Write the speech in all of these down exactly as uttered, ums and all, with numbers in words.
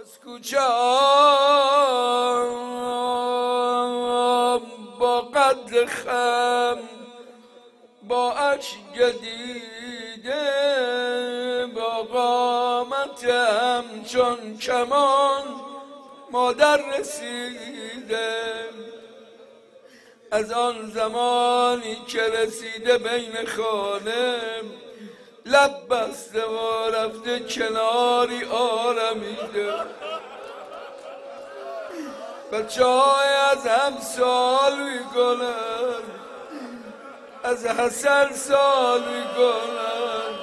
از کوچه با قد خم با اشک دیده با قامت همچون کمان مادر رسیده. از آن زمانی که رسیده بین خانه لب بسته و رفته کناری آرمیده. بچه های از هم سال میکنن، از حسن سال میکنن.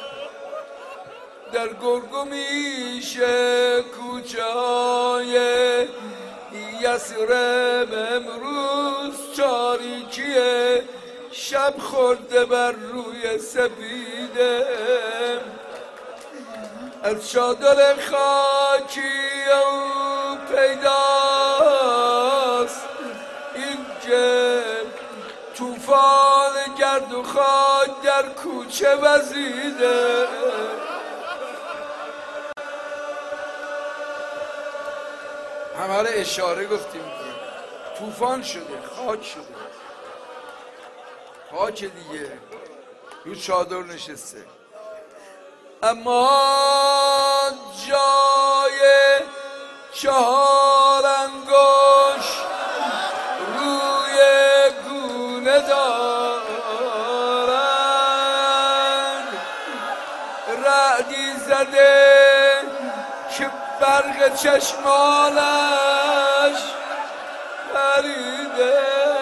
در گرگو میشه کوچه های یثرب امروز تاریکیه، شب خورده بر روی سپیده. از چادر خاکی او پیداست این که طوفان گرد و خاک در کوچه وزیده. همه را اشاره گفتیم طوفان شده، خاک شده، خاک دیگه رو چادر نشسته. اما جای چهار انگشت روی گونه دارند، رعدی زده که برق چشمانش پریده.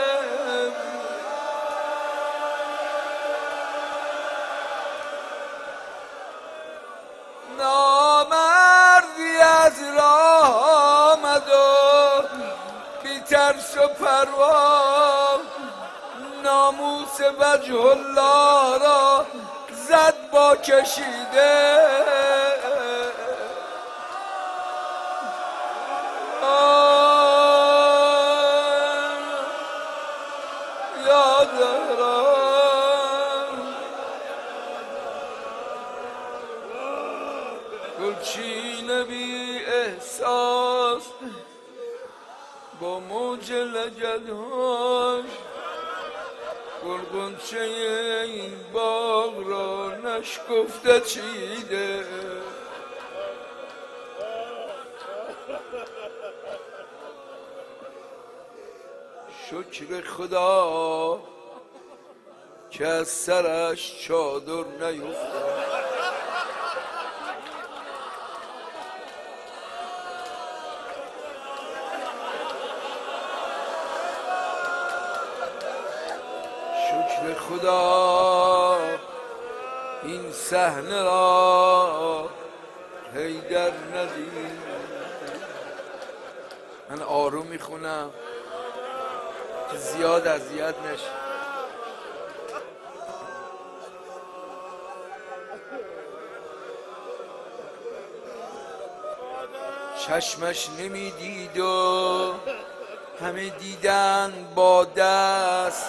نامردی از راه آمد و بی ترس و پروا ناموس وجه الله را زد با کشیده. گلچین بی احساس با موج لگدهاش گلگنچه این باغ را نشکفته چیده. شکر خدا که از سرش چادر نیفتاد. شکر خدا این صحنه را حیدر ندید. من آروم میخونم که زیاد اذیت نشه. چشمش نمیدید و همه دیدن با دست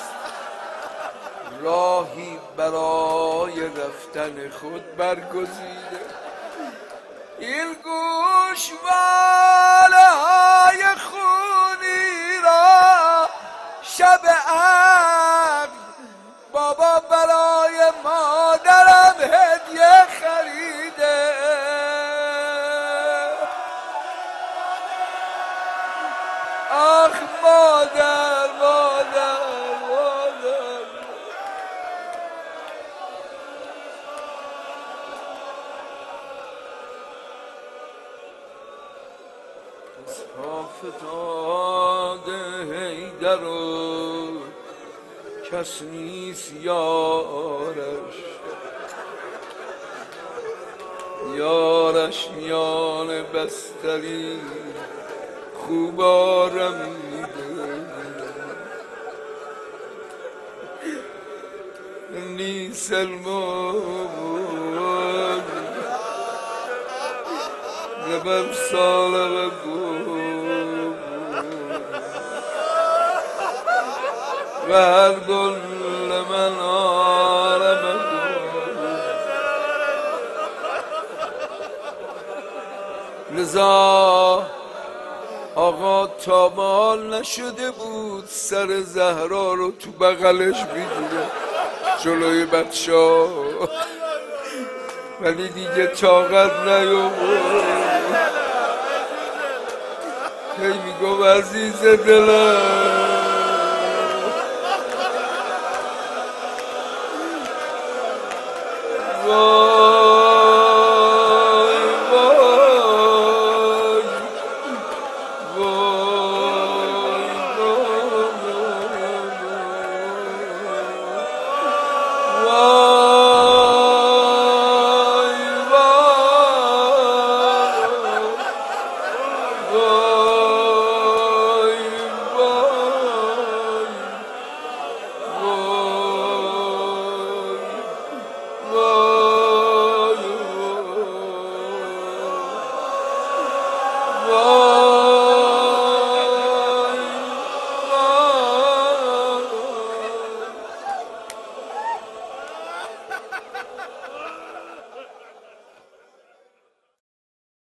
راهی برای رفتن خود برگزیده. این گوشواره های خونی را شب عقد بابا برای مادرم هدیه خریده. آخ مادر مادر مادر. افتاد حیدر و کس نیست یارش، یارش میان بستری خوب آرمیده. نیست المون زبر سالغ گوم و هر گل من آرم لذا آقا تابال نشده بود سر زهرا رو تو بغلش بگیره جلوی بچه، ولی دیگه طاقت نیاورد. هی میگم عزیز دلم Oh